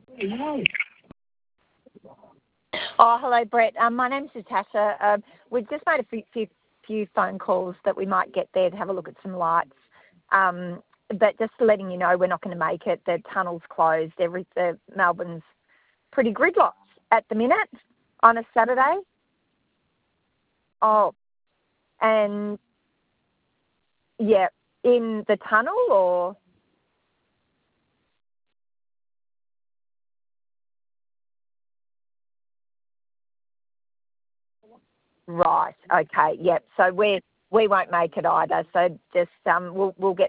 Oh, hello, Brett. My name's Natasha. We've just made a few phone calls that we might get there to have a look at some lights. But just letting you know, we're not going to make it. The tunnel's closed. Melbourne's pretty gridlocked at the minute on a Saturday. Oh, and yeah, in the tunnel or right? Okay, yep. So we won't make it either. So just we'll get